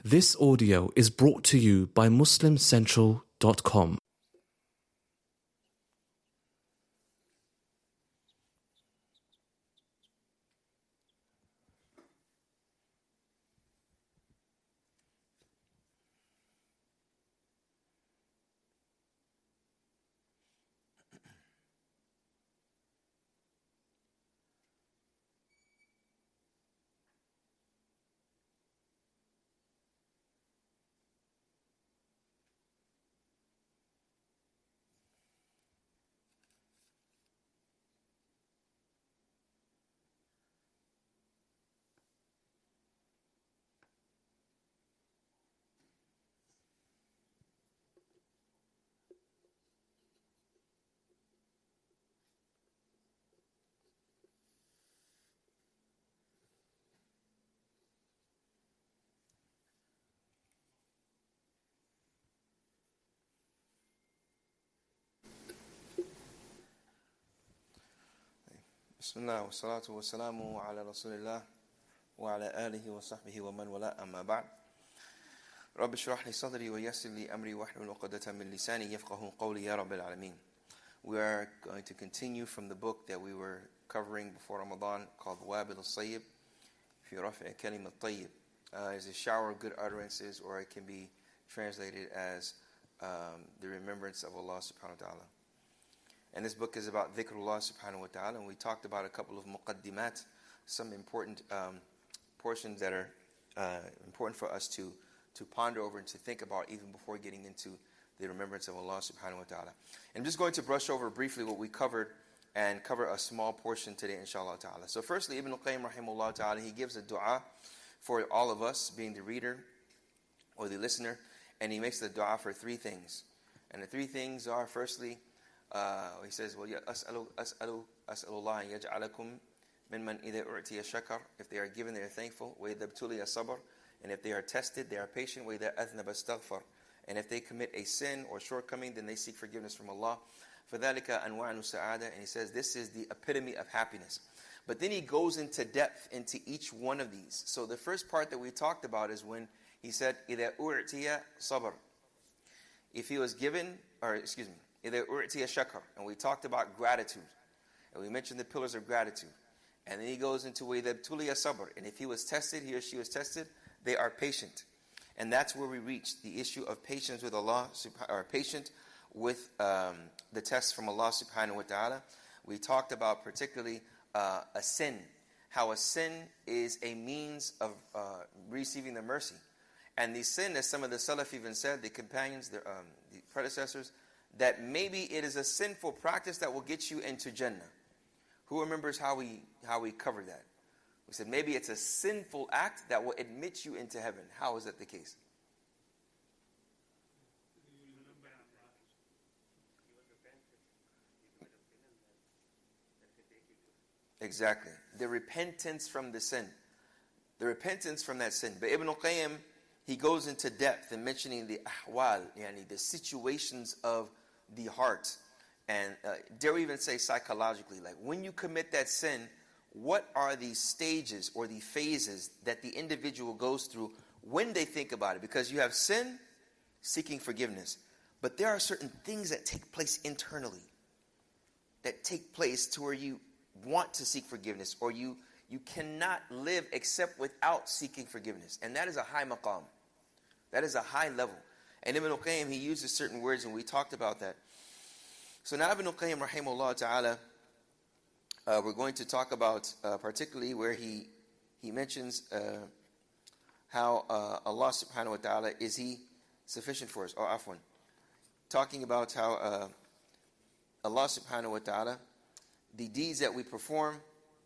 This audio is brought to you by MuslimCentral.com. Bismillah wa salatu wa salamu ala rasulillah wa ala alihi wa sahbihi wa man wala amma ba'd. Rabbi shrah li sadri wa yassir li amri wa hlul 'uqdatan min lisani yafqahu qawli ya rabbil alamin. We are going to continue from the book that we were covering before Ramadan called Wabil al-Sayyib fi Rafi' Kalim al-Tayyib. It's a shower of good utterances, or it can be translated as the remembrance of Allah subhanahu wa ta'ala. And this book is about dhikrullah subhanahu wa ta'ala, and we talked about a couple of muqaddimat, some important portions that are important for us to ponder over and to think about even before getting into the remembrance of Allah subhanahu wa ta'ala. I'm just going to brush over briefly what we covered and cover a small portion today, inshallah ta'ala. So firstly, Ibn al-Qayyim rahimahullah ta'ala, he gives a dua for all of us, being the reader or the listener, and he makes the dua for three things. And the three things are, firstly, he says, well, as'alullah an yaj'alakum mimman idha u'tiya shakar. If they are given, they are thankful. Wa idha ibtuliya sabr. And if they are tested, they are patient. Wa idha athnaba astaghfar. And if they commit a sin or shortcoming, then they seek forgiveness from Allah. فَذَلِكَ أَنْوَعُ سَعَادَةٍ. And he says, this is the epitome of happiness. But then he goes into depth into each one of these. So the first part that we talked about is when he said, إِذَا أُعْتِيَ صَبْرٍ. If he was given, إِذَا أُعْتِيَ شَكَرٍ. And we talked about gratitude. And we mentioned the pillars of gratitude. And then he goes into وَإِذَا ابْتُلِيَ صَبْرٍ. And if he was tested, he or she was tested, they are patient. And that's where we reach the issue of patience with Allah, or patient with the test from Allah subhanahu wa ta'ala. We talked about particularly a sin. How a sin is a means of receiving the mercy. And the sin, as some of the Salaf even said, the companions, the predecessors, that maybe it is a sinful practice that will get you into Jannah. Who remembers how we covered that? We said maybe it's a sinful act that will admit you into heaven. How is that the case? Exactly. The repentance from the sin. The repentance from that sin. But Ibn al-Qayyim, he goes into depth in mentioning the ahwal, the situations of the heart. And dare we even say psychologically, like when you commit that sin, what are the stages or the phases that the individual goes through when they think about it? Because you have sin, seeking forgiveness. But there are certain things that take place internally, that take place to where you want to seek forgiveness, or you cannot live except without seeking forgiveness. And that is a high maqam. That is a high level. And Ibn al-Qayyim, he uses certain words, and we talked about that. So now Ibn al-Qayyim rahimahullah ta'ala, we're going to talk about particularly where he mentions how Allah subhanahu wa ta'ala, is he sufficient for us? Or afwan. Talking about how Allah subhanahu wa ta'ala, the deeds that we perform,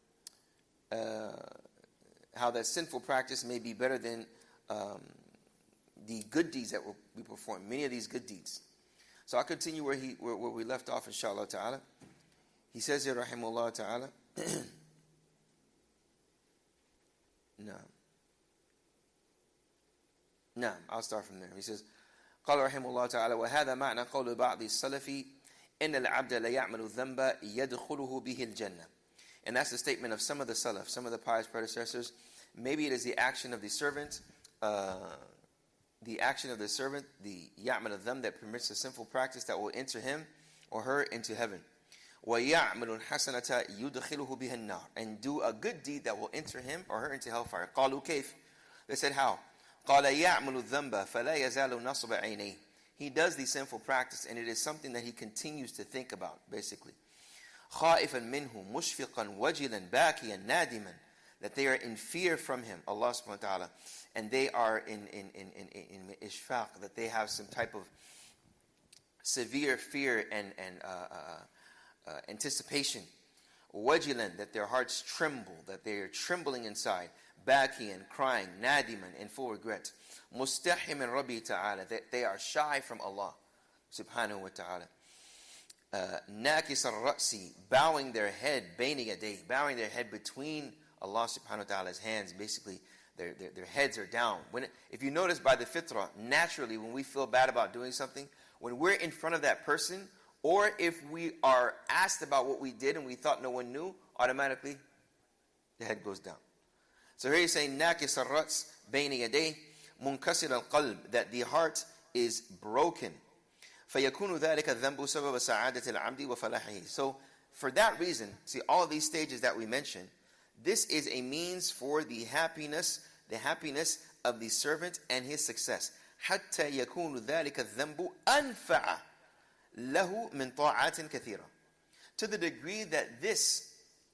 how that sinful practice may be better than the good deeds that we perform. Many of these good deeds. So I'll continue where we left off, inshallah ta'ala. He says here, rahimahullah ta'ala, No, I'll start from there. He says, قال رحمه الله تعالى وهذا معنى قول بعض السلف إن العبد لا يعمل الذنب يدخله به الجنة. And that's the statement of some of the Salaf, some of the pious predecessors. Maybe it is the action of the servant the action of the servant, the ya'mal of them that permits a sinful practice that will enter him or her into heaven. وَيَعْمَلُ الْحَسَنَةَ يُدْخِلُهُ بِهَا النَّارِ, and do a good deed that will enter him or her into hellfire. قَالُوا كَيْفَ, they said how? قَالَ يَعْمَلُ الذَّنْبَ فَلَا يَزَالُ نَصْبَ عَيْنَيْهِ, he does the sinful practice and it is something that he continues to think about, basically. خَائِفًا مِنْهُ مُشْفِقًا وَجِلًا بَاكِيًا نَادِمًا, that they are in fear from him, Allah subhanahu wa ta'ala, and they are in ishfaq, that they have some type of severe fear and anticipation. Wajilan, that their hearts tremble, that they are trembling inside. Bakiyan, crying. Nadiman, in full regret. Mustahimin Rabbi ta'ala, that they are shy from Allah subhanahu wa ta'ala. Nakis al-ra'si, bowing their head, bayni yaday, bowing their head between Allah subhanahu wa ta'ala's hands. Basically, their heads are down. If you notice by the fitrah, naturally when we feel bad about doing something, when we're in front of that person, or if we are asked about what we did and we thought no one knew, automatically the head goes down. So here he's saying, نَاكِسَ الرَّأْسِ بَيْنِ يَدَيْهِ مُنْكَسِرَ الْقَلْبِ, that the heart is broken. فَيَكُونُ ذَلِكَ الذَّنْبُ سَبَبَ سَعَادَةِ الْعَبْدِ وَفَلَاحِهِ. So for that reason, see all of these stages that we mentioned, this is a means for the happiness of the servant and his success. حَتَّى يَكُونُ ذَلِكَ الذَّنْبُ أَنْفَعَ له من طاعات كثيرة, to the degree that this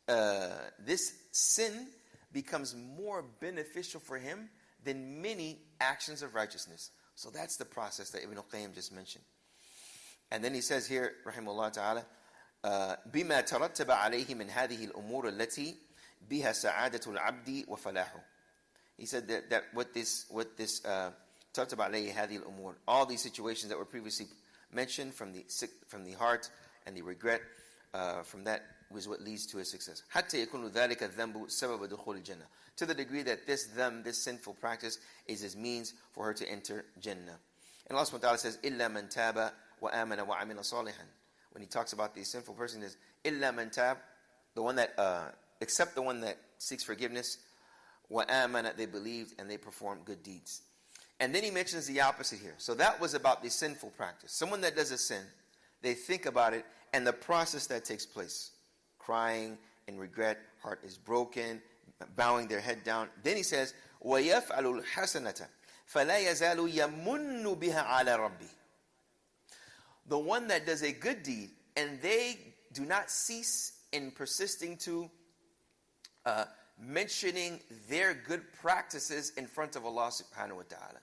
sin becomes more beneficial for him than many actions of righteousness. So that's the process that Ibn al-Qayyim just mentioned. And then he says here, rahimahullah ta'ala, بما ترتب عليه من هذه الأمور التي بها سعادة العبد وفلاحه. He said that what this ترتب عليه هذه الأمور, all these situations that were previously mentioned from the heart and the regret, from that was what leads to his success. حتى يكون ذلك الذنب سبب دخول الجنة, to the degree that this sinful practice is his means for her to enter Jannah. And Allah subhanahu wa ta'ala says, إِلَّا مَنْ تَابَ وَآمَنَ وَعَمِلَ صَالِحًا. When he talks about the sinful person, is إِلَّا مَنْ تَاب, the one that except the one that seeks forgiveness, وَآمَنَ, they believed and they performed good deeds. And then he mentions the opposite here. So that was about the sinful practice. Someone that does a sin, they think about it and the process that takes place. Crying and regret, heart is broken, bowing their head down. Then he says, وَيَفْعَلُ الْحَسَنَةَ فَلَا يَزَالُ يَمُنُّ بِهَا عَلَى رَبِّهِ. The one that does a good deed and they do not cease in persisting to mentioning their good practices in front of Allah subhanahu wa ta'ala.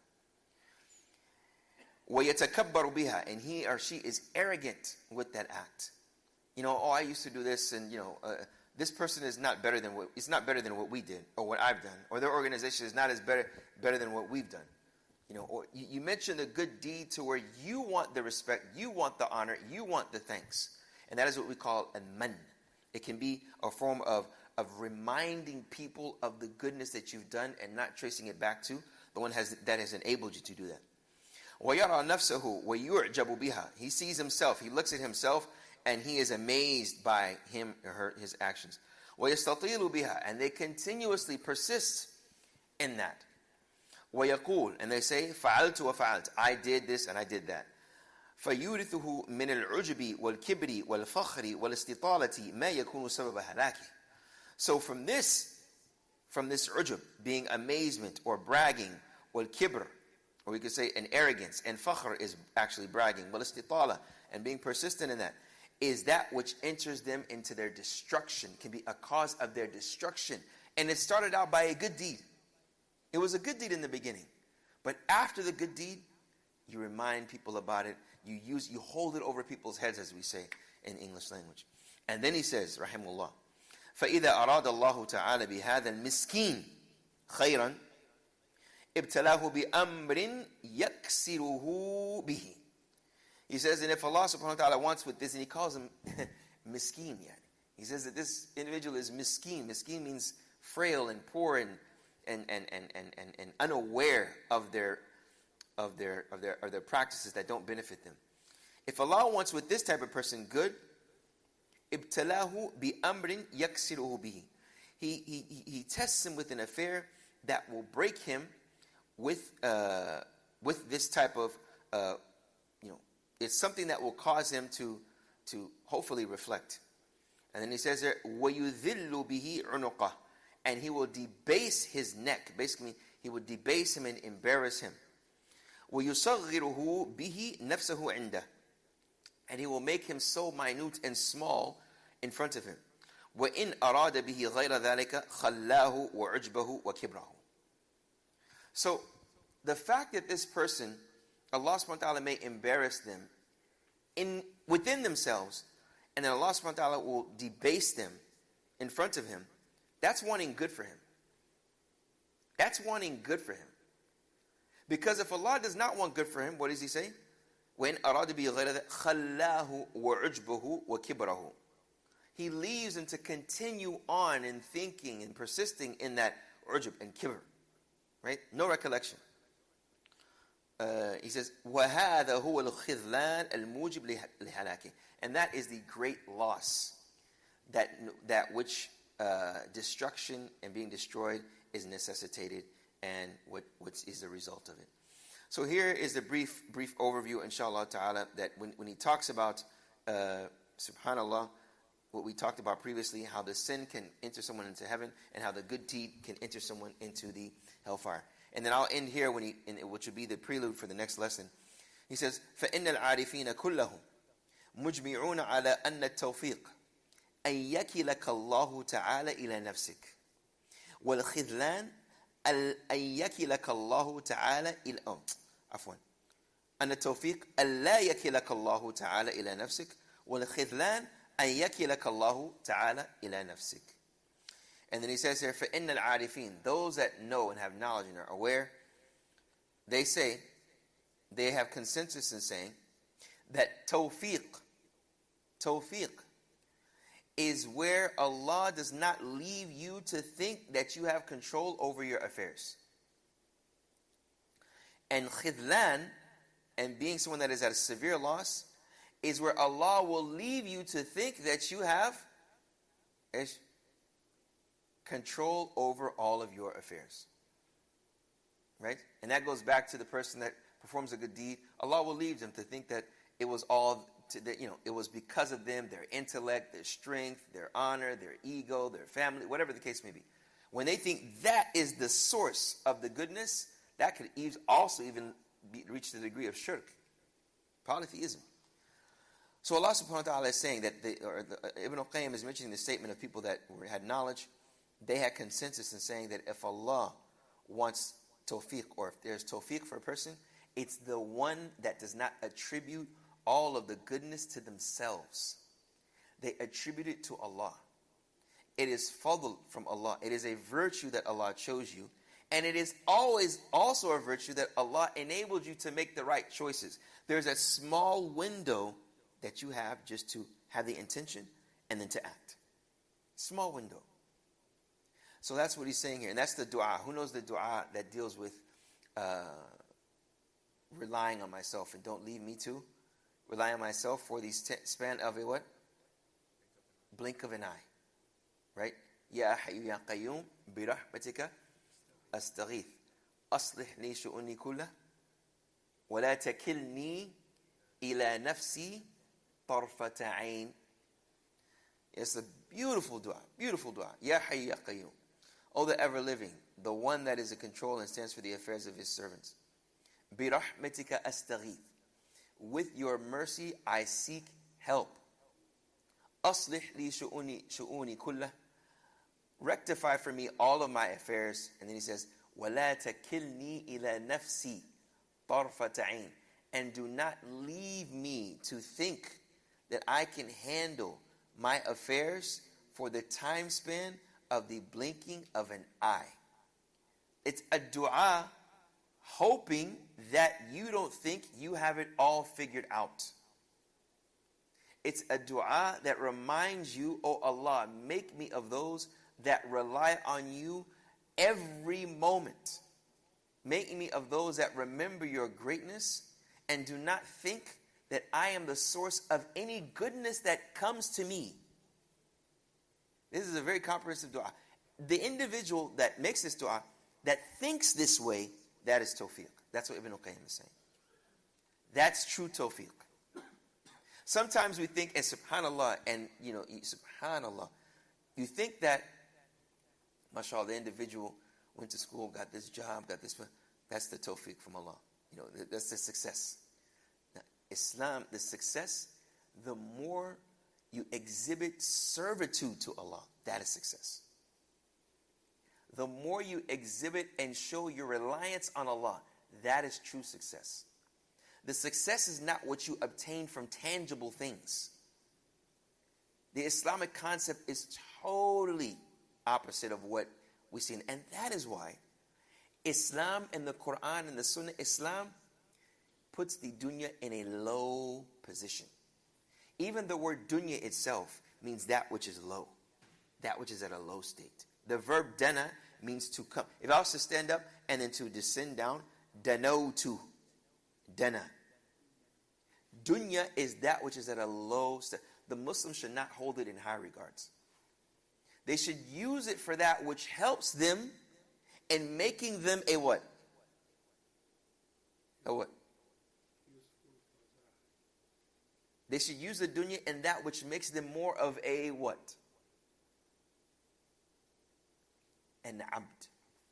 وَيَتَكَبَّرُ بِهَا, and he or she is arrogant with that act. I used to do this, and this person is not better than what we did, or what I've done, or their organization is not as better than what we've done. Or you mention a good deed to where you want the respect, you want the honor, you want the thanks. And that is what we call a man. It can be a form of reminding people of the goodness that you've done and not tracing it back to the one that has enabled you to do that. وَيَرَى نَفْسَهُ وَيُعْجَبُ بِهَا. He sees himself, he looks at himself, and he is amazed by him or his actions. وَيَسْتَطِيلُ بِهَا, and they continuously persist in that. وَيَقُول, and they say, فَعَلْتُ وَفَعَلْتُ, I did this and I did that. فَيُورِثُهُ مِنَ الْعُجْبِ وَالْكِبْرِ وَالْفَخْرِ وَالْاسْتِطَالَةِ مَا يَكُونُ سَبَبَ هَلَاكِهِ. So from this ujub, being amazement or bragging, wal-kibr, or we could say an arrogance, and fakhr is actually bragging, wal-istitala, and being persistent in that, is that which enters them into their destruction, can be a cause of their destruction. And it started out by a good deed. It was a good deed in the beginning. But after the good deed, you remind people about it, you hold it over people's heads, as we say in English language. And then he says, rahimahullah, فَإِذَا أَرَادَ اللَّهُ تَعَالَى بِهَذَا الْمِسْكِينَ خَيْرًا ابْتَلَاهُ بِأَمْرٍ يَكْسِرُهُ بِهِ. He says, and if Allah subhanahu wa ta'ala wants with this, and he calls him miskin, he says that this individual is miskin. Miskin means frail and poor and unaware of their practices that don't benefit them. If Allah wants with this type of person good, ibtalahu bi amrin yaksiruhu bihi. He tests him with an affair that will break him with this type of, it's something that will cause him to hopefully reflect. And then he says there, وَيُذِلُّ بِهِ عُنُقَهُ, and he will debase his neck. Basically, he would debase him and embarrass him. وَيُصَغِّرُهُ بِهِ نَفْسَهُ عِنْدَهُ, and he will make him so minute and small in front of him. وَإِنْ أَرَادَ بِهِ غَيْرَ ذَلِكَ خَلَّاهُ وَعُجْبَهُ وَكِبْرَهُ. So, the fact that this person, Allah subhanahu wa ta'ala may embarrass them within themselves, and then Allah subhanahu wa ta'ala will debase them in front of him, that's wanting good for him. That's wanting good for him. Because if Allah does not want good for him, what does he say? وَإِنْ أَرَادَ بِهِ غَيْرَ ذَلِكَ خَلَّاهُ وَعُجْبَهُ وَكِبْرَهُ. He leaves him to continue on in thinking and persisting in that ujub and kibr. Right? No recollection. He says, وَهَذَا هُوَ الْخِذْلَانِ الْمُوجِبْ لِهَلَاكِهِ. And that is the great loss, that which destruction and being destroyed is necessitated, and what is the result of it. So here is the brief overview, inshallah ta'ala, that when he talks about, subhanallah, what we talked about previously, how the sin can enter someone into heaven, and how the good deed can enter someone into the hellfire. And then I'll end here, which would be the prelude for the next lesson. He says, فَإِنَّ الْعَارِفِينَ كُلَّهُمْ مُجْمِعُونَ عَلَى أَنَّ التَّوْفِيقَ أَنْ يَكِلَكَ اللَّهُ تَعَالَى إِلَى نَفْسِكَ وَالْخِذْلَانِ أَنْ يَكِلَكَ اللَّهُ تَعَالَى إِلَى أن التوفيق ألا يكلك الله تعالى إلى نفسك والخذلان أن يكلك الله تعالى إلى نفسك. And then he says here, فَإِنَّ الْعَارِفِينَ, those that know and have knowledge and are aware, they say, they have consensus in saying that tawfiq is where Allah does not leave you to think that you have control over your affairs. And khidlan, and being someone that is at a severe loss, is where Allah will leave you to think that you have control over all of your affairs. Right? And that goes back to the person that performs a good deed. Allah will leave them to think that it was all, it was because of them, their intellect, their strength, their honor, their ego, their family, whatever the case may be. When they think that is the source of the goodness, that could also even reach the degree of shirk, polytheism. So Allah subhanahu wa ta'ala is saying that, Ibn al-Qayyim is mentioning the statement of people that had knowledge. They had consensus in saying that if Allah wants tawfiq, or if there's tawfiq for a person, it's the one that does not attribute all of the goodness to themselves. They attribute it to Allah. It is fadl from Allah. It is a virtue that Allah chose you. And it is always also a virtue that Allah enabled you to make the right choices. There's a small window that you have just to have the intention and then to act. Small window. So that's what he's saying here. And that's the dua. Who knows the dua that deals with relying on myself, and don't leave me to rely on myself for the span of a what? Blink of an eye. Right? Ya hayyu ya qayyum bi rahmatika astaghith aslih li shu'uni kullah wa la takilni ila nafsi tarfata ayn. It's a beautiful dua. Beautiful dua. Ya hayyu ya qayyum. O the ever-living, the one that is in control and stands for the affairs of his servants. بِرَحْمَتِكَ أَسْتَغِيث. With your mercy I seek help. أَصْلِحْ لِي شُؤُونِي كُلَّهُ. Rectify for me all of my affairs. And then he says, وَلَا تَكِلْنِي إِلَى نَفْسِي طَرْفَةَ عَيْنٍ. And do not leave me to think that I can handle my affairs for the time span of the blinking of an eye. It's a dua hoping that you don't think you have it all figured out. It's a dua that reminds you, oh Allah, make me of those that rely on you every moment. Make me of those that remember your greatness and do not think that I am the source of any goodness that comes to me. This is a very comprehensive dua. The individual that makes this dua, that thinks this way, that is tawfiq. That's what Ibn al-Qayyim is saying. That's true tawfiq. Sometimes we think, and subhanallah, and subhanallah, you think that, mashallah, the individual went to school, got this job, got this, that's the tawfiq from Allah. That's the success. Now, Islam, the success, the more you exhibit servitude to Allah, that is success. The more you exhibit and show your reliance on Allah, that is true success. The success is not what you obtain from tangible things. The Islamic concept is totally opposite of what we see. And that is why Islam and the Quran and the Sunnah, Islam puts the dunya in a low position. Even the word dunya itself means that which is low, that which is at a low state. The verb dana means to come. If I was to stand up and then to descend down, danawtu, dana. Dunya is that which is at a low state. The Muslims should not hold it in high regards. They should use it for that which helps them in making them a what? A what? They should use the dunya in that which makes them more of a what? An abd.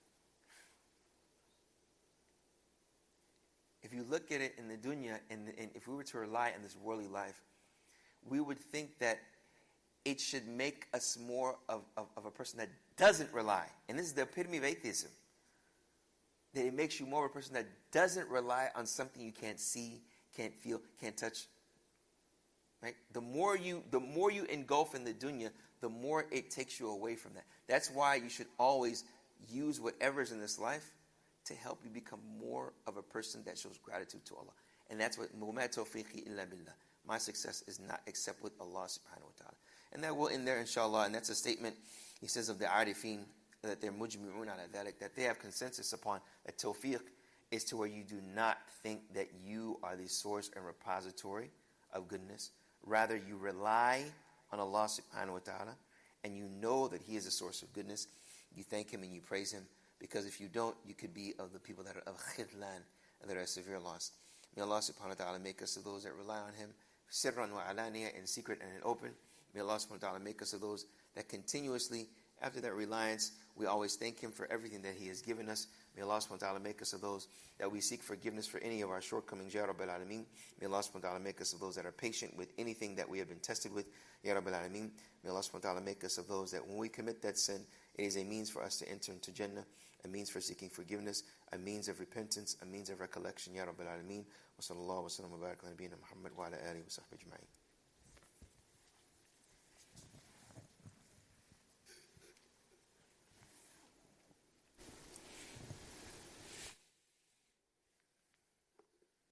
If you look at it in the dunya, and if we were to rely on this worldly life, we would think that it should make us more of a person that doesn't rely. And this is the epitome of atheism. That it makes you more of a person that doesn't rely on something you can't see, can't feel, can't touch. Right? The more you engulf in the dunya, the more it takes you away from that. That's why you should always use whatever's in this life to help you become more of a person that shows gratitude to Allah. And that's what وَمَا تَوْفِيقِي إِلَّا بِاللَّهِ. My success is not except with Allah subhanahu wa ta'ala. And that will end there, inshallah. And that's a statement, he says, of the arifin, that they're mujmi'un ala dhalik, that they have consensus upon that tawfiq is to where you do not think that you are the source and repository of goodness. Rather, you rely on Allah subhanahu wa ta'ala, and you know that He is a source of goodness. You thank Him and you praise Him, because if you don't, you could be of the people that are of khidlan, that are severe loss. May Allah subhanahu wa ta'ala make us of those that rely on Him, sirran wa alaniya, in secret and in open. May Allah subhanahu wa ta'ala make us of those that continuously, after that reliance, we always thank Him for everything that He has given us. May Allah subhanahu wa ta'ala make us of those that we seek forgiveness for any of our shortcomings, Ya Rabbil Alameen. May Allah subhanahu wa ta'ala make us of those that are patient with anything that we have been tested with, Ya Rabbil Alameen. May Allah subhanahu wa ta'ala make us of those that when we commit that sin, it is a means for us to enter into Jannah, a means for seeking forgiveness, a means of repentance, a means of recollection, Ya Rabbil Alameen. Wa sallallahu wa sallam wa barak ala nabiyyina Muhammad wa ala alihi wa sahbihi ajma'in.